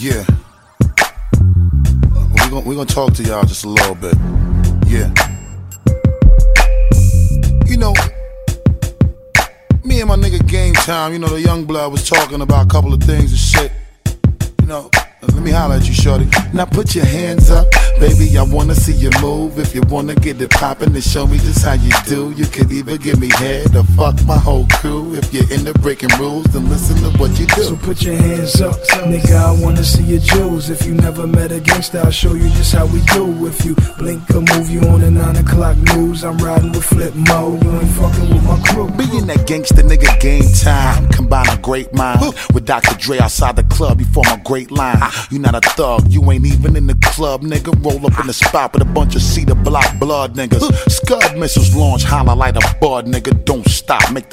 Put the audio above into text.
Yeah. We're gonna talk to y'all just a little bit. Yeah. You know, me and my nigga Game Time, you know, the young blood was talking about a couple of things and shit. You know, let me holler at you, shorty. Now put your hands up, baby, I wanna see you move. If you wanna get it poppin', then show me just how you do. You could either give me head or fuck my whole crew. If you're into breaking rules, then listen to what you do. So put your hands up, nigga, I wanna see your jewels. If you never met a gangster, I'll show you just how we do. If you blink or move, you on the 9 o'clock news. I'm riding with Flip Mo, you ain't fucking with my crew. Being that gangster nigga Game Time, combine a great mind with Dr. Dre outside the club, you form a great line. You not a thug, you ain't even in the club, nigga. Roll up in the spot with a bunch of cedar block blood niggas. Scud missiles launch, holler like a bud, nigga. Don't stop, make the